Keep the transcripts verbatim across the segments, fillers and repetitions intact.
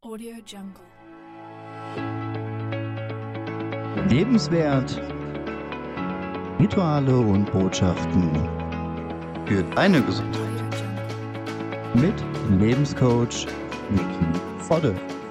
Audio Jungle. Lebenswert, Rituale und Botschaften für deine Gesundheit mit Lebenscoach Niki Vodde.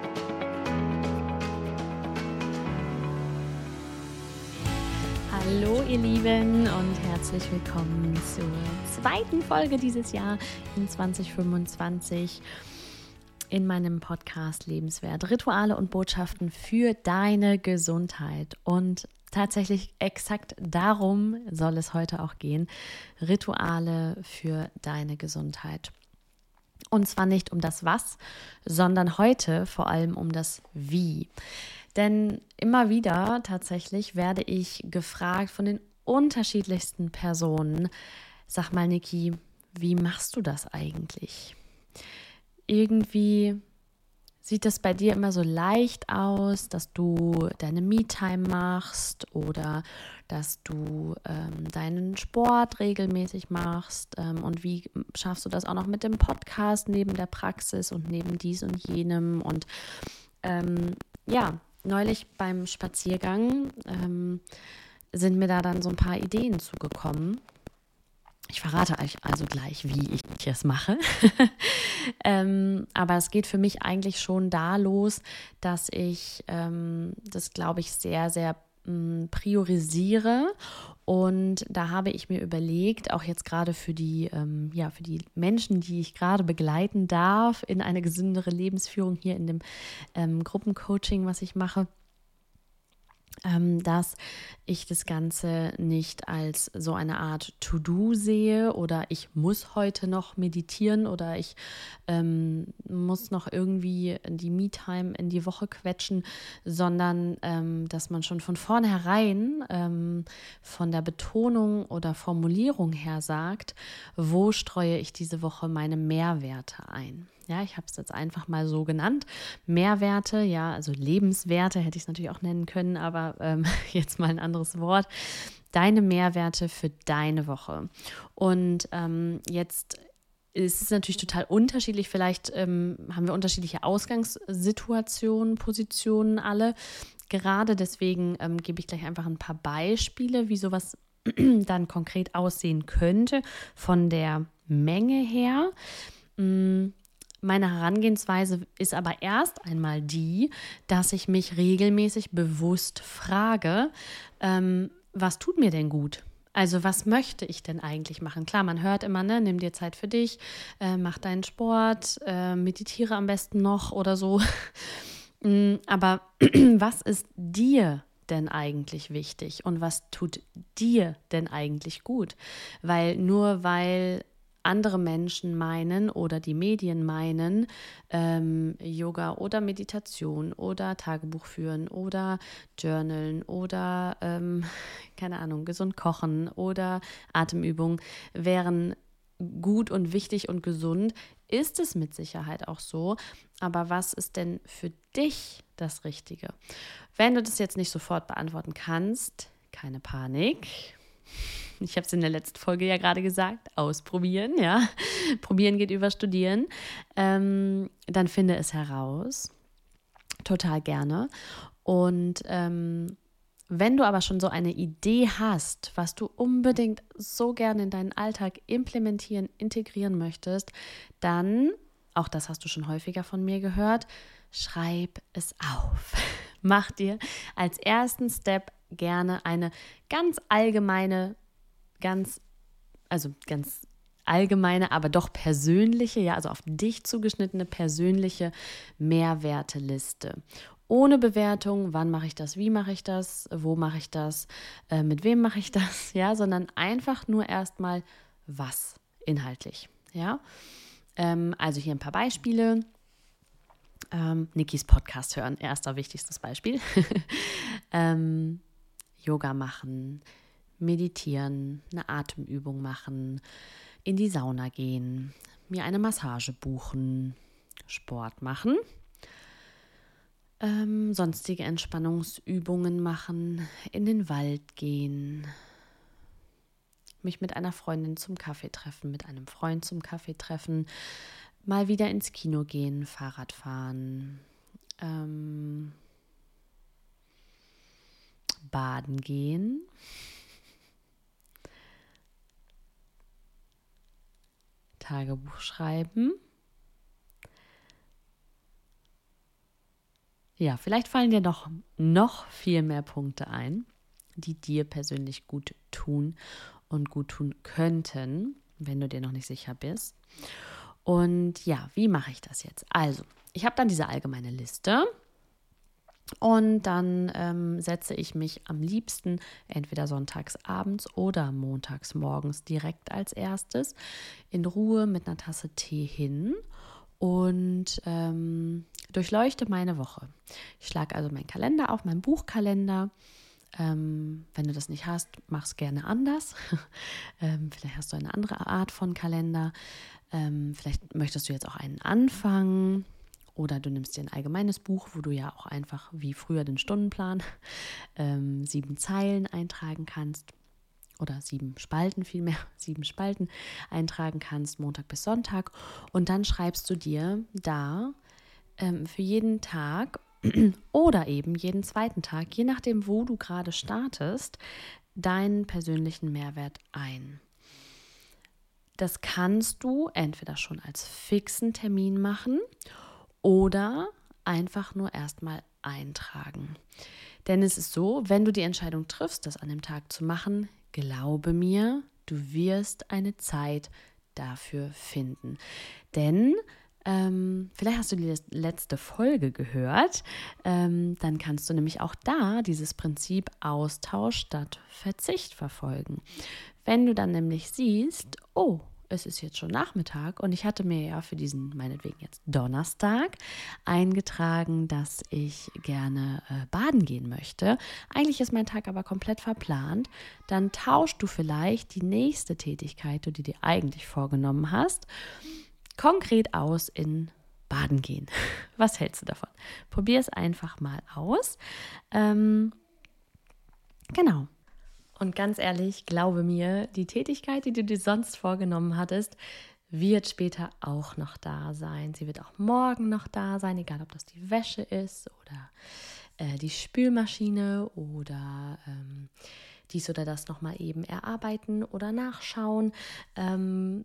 Hallo ihr Lieben und herzlich willkommen zur zweiten Folge dieses Jahr in zwanzig fünfundzwanzig in meinem Podcast Lebenswert, Rituale und Botschaften für deine Gesundheit. Und tatsächlich exakt darum soll es heute auch gehen, Rituale für deine Gesundheit. Und zwar nicht um das Was, sondern heute vor allem um das Wie. Denn immer wieder tatsächlich werde ich gefragt von den unterschiedlichsten Personen, sag mal Niki, wie machst du das eigentlich? Irgendwie sieht das bei dir immer so leicht aus, dass du deine Me-Time machst oder dass du ähm, deinen Sport regelmäßig machst. Ähm, und wie schaffst du das auch noch mit dem Podcast neben der Praxis und neben dies und jenem? Und ähm, ja, neulich beim Spaziergang ähm, sind mir da dann so ein paar Ideen zugekommen. Ich verrate euch also gleich, wie ich es mache. ähm, aber es geht für mich eigentlich schon da los, dass ich ähm, das, glaube ich, sehr, sehr ähm, priorisiere. Und da habe ich mir überlegt, auch jetzt gerade für die, ähm, ja, für die Menschen, die ich gerade begleiten darf in eine gesündere Lebensführung hier in dem ähm, Gruppencoaching, was ich mache, dass ich das Ganze nicht als so eine Art To-Do sehe oder ich muss heute noch meditieren oder ich ähm, muss noch irgendwie die Me-Time in die Woche quetschen, sondern ähm, dass man schon von vornherein ähm, von der Betonung oder Formulierung her sagt, wo streue ich diese Woche meine Mehrwerte ein. Ja, ich habe es jetzt einfach mal so genannt. Mehrwerte, ja, also Lebenswerte hätte ich es natürlich auch nennen können, aber ähm, jetzt mal ein anderes Wort. Deine Mehrwerte für deine Woche. Und ähm, jetzt ist es natürlich total unterschiedlich. Vielleicht ähm, haben wir unterschiedliche Ausgangssituationen, Positionen alle. Gerade deswegen ähm, gebe ich gleich einfach ein paar Beispiele, wie sowas dann konkret aussehen könnte von der Menge her. Mm. Meine Herangehensweise ist aber erst einmal die, dass ich mich regelmäßig bewusst frage, ähm, was tut mir denn gut? Also was möchte ich denn eigentlich machen? Klar, man hört immer, ne, nimm dir Zeit für dich, äh, mach deinen Sport, äh, meditiere am besten noch oder so. Aber was ist dir denn eigentlich wichtig und was tut dir denn eigentlich gut? Weil nur weil andere Menschen meinen oder die Medien meinen, ähm, Yoga oder Meditation oder Tagebuch führen oder Journalen oder, ähm, keine Ahnung, gesund kochen oder Atemübungen wären gut und wichtig und gesund, ist es mit Sicherheit auch so. Aber was ist denn für dich das Richtige? Wenn du das jetzt nicht sofort beantworten kannst, keine Panik. Ich habe es in der letzten Folge ja gerade gesagt, ausprobieren, ja. Probieren geht über Studieren. Ähm, dann finde es heraus. Total gerne. Und ähm, wenn du aber schon so eine Idee hast, was du unbedingt so gerne in deinen Alltag implementieren, integrieren möchtest, dann, auch das hast du schon häufiger von mir gehört, schreib es auf. Mach dir als ersten Step gerne eine ganz allgemeine ganz, also ganz allgemeine, aber doch persönliche, ja, also auf dich zugeschnittene persönliche Mehrwerteliste. Ohne Bewertung, wann mache ich das, wie mache ich das, wo mache ich das, äh, mit wem mache ich das, ja, sondern einfach nur erstmal was inhaltlich, ja. Ähm, also hier ein paar Beispiele. Ähm, Nikis Podcast hören, erster wichtigstes Beispiel. ähm, Yoga machen, meditieren, eine Atemübung machen, in die Sauna gehen, mir eine Massage buchen, Sport machen, ähm, sonstige Entspannungsübungen machen, in den Wald gehen, mich mit einer Freundin zum Kaffee treffen, mit einem Freund zum Kaffee treffen, mal wieder ins Kino gehen, Fahrrad fahren, ähm, baden gehen, Tagebuch schreiben. Ja, vielleicht fallen dir noch, noch viel mehr Punkte ein, die dir persönlich gut tun und gut tun könnten, wenn du dir noch nicht sicher bist. Und ja, wie mache ich das jetzt? Also, ich habe dann diese allgemeine Liste und dann ähm, setze ich mich am liebsten entweder sonntags abends oder montags morgens direkt als erstes in Ruhe mit einer Tasse Tee hin und ähm, durchleuchte meine Woche. Ich schlage also meinen Kalender auf, meinen Buchkalender. Ähm, wenn du das nicht hast, mach es gerne anders. ähm, vielleicht hast du eine andere Art von Kalender. Ähm, vielleicht möchtest du jetzt auch einen anfangen oder du nimmst dir ein allgemeines Buch, wo du ja auch einfach wie früher den Stundenplan ähm, sieben Zeilen eintragen kannst oder sieben Spalten vielmehr, sieben Spalten eintragen kannst, Montag bis Sonntag. Und dann schreibst du dir da ähm, für jeden Tag oder eben jeden zweiten Tag, je nachdem, wo du gerade startest, deinen persönlichen Mehrwert ein. Das kannst du entweder schon als fixen Termin machen oder einfach nur erstmal eintragen. Denn es ist so, wenn du die Entscheidung triffst, das an dem Tag zu machen, glaube mir, du wirst eine Zeit dafür finden. Denn Ähm, vielleicht hast du die letzte Folge gehört, ähm, dann kannst du nämlich auch da dieses Prinzip Austausch statt Verzicht verfolgen. Wenn du dann nämlich siehst, oh, es ist jetzt schon Nachmittag und ich hatte mir ja für diesen, meinetwegen jetzt Donnerstag, eingetragen, dass ich gerne äh, baden gehen möchte. Eigentlich ist mein Tag aber komplett verplant. Dann tauschst du vielleicht die nächste Tätigkeit, die du dir eigentlich vorgenommen hast, konkret aus in Baden gehen. Was hältst du davon? Probier es einfach mal aus. Ähm, genau. Und ganz ehrlich, glaube mir, die Tätigkeit, die du dir sonst vorgenommen hattest, wird später auch noch da sein. Sie wird auch morgen noch da sein, egal ob das die Wäsche ist oder äh, die Spülmaschine oder ähm, dies oder das nochmal eben erarbeiten oder nachschauen. Ähm,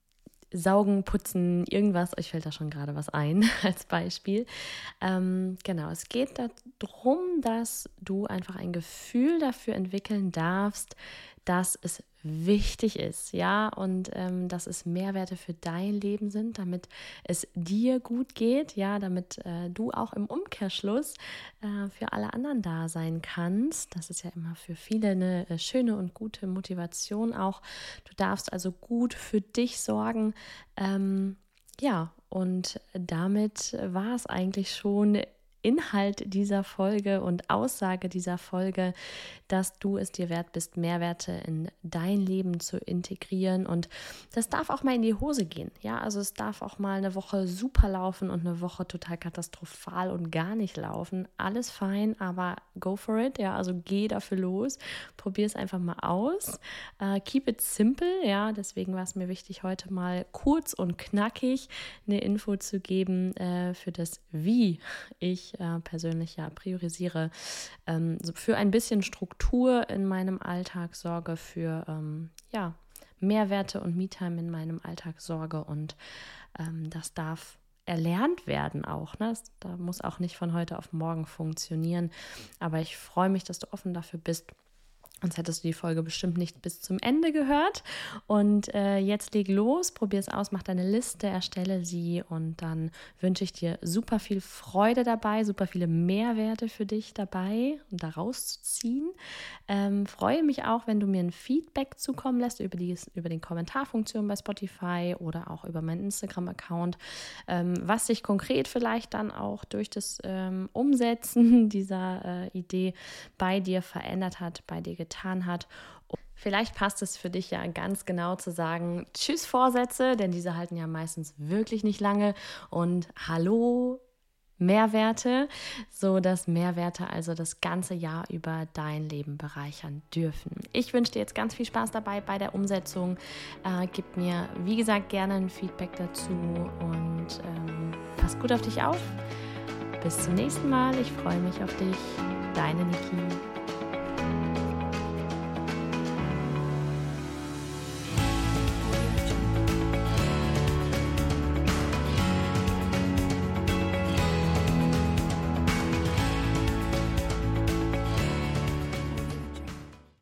Saugen, putzen, irgendwas, euch fällt da schon gerade was ein als Beispiel. Ähm, genau, es geht darum, dass du einfach ein Gefühl dafür entwickeln darfst, dass es wichtig ist, ja, und ähm, dass es Mehrwerte für dein Leben sind, damit es dir gut geht, ja, damit äh, du auch im Umkehrschluss äh, für alle anderen da sein kannst. Das ist ja immer für viele eine äh, schöne und gute Motivation auch. Du darfst also gut für dich sorgen, ähm, ja, und damit war es eigentlich schon Inhalt dieser Folge und Aussage dieser Folge, dass du es dir wert bist, Mehrwerte in dein Leben zu integrieren, und das darf auch mal in die Hose gehen, ja, also es darf auch mal eine Woche super laufen und eine Woche total katastrophal und gar nicht laufen, alles fein, aber go for it, ja, also geh dafür los, probier es einfach mal aus, uh, keep it simple, ja, deswegen war es mir wichtig, heute mal kurz und knackig eine Info zu geben äh, für das, wie ich äh, persönlich ja priorisiere, ähm, so für ein bisschen Struktur in meinem Alltag sorge, für ähm, ja, Mehrwerte und Me-Time in meinem Alltag sorge, und ähm, das darf erlernt werden auch, ne? Das, da muss auch nicht von heute auf morgen funktionieren, aber ich freue mich, dass du offen dafür bist. Sonst hättest du die Folge bestimmt nicht bis zum Ende gehört. Und äh, jetzt leg los, probier es aus, mach deine Liste, erstelle sie, und dann wünsche ich dir super viel Freude dabei, super viele Mehrwerte für dich dabei, um da rauszuziehen. Ähm, freue mich auch, wenn du mir ein Feedback zukommen lässt über die über den Kommentarfunktion bei Spotify oder auch über meinen Instagram-Account, ähm, was sich konkret vielleicht dann auch durch das ähm, Umsetzen dieser äh, Idee bei dir verändert hat, bei dir getan hat. Und vielleicht passt es für dich ja ganz genau zu sagen, tschüss Vorsätze, denn diese halten ja meistens wirklich nicht lange, und hallo Mehrwerte, so dass Mehrwerte also das ganze Jahr über dein Leben bereichern dürfen. Ich wünsche dir jetzt ganz viel Spaß dabei bei der Umsetzung. Äh, gib mir, wie gesagt, gerne ein Feedback dazu, und ähm, pass gut auf dich auf. bis zum nächsten Mal. Ich freue mich auf dich. Deine Niki.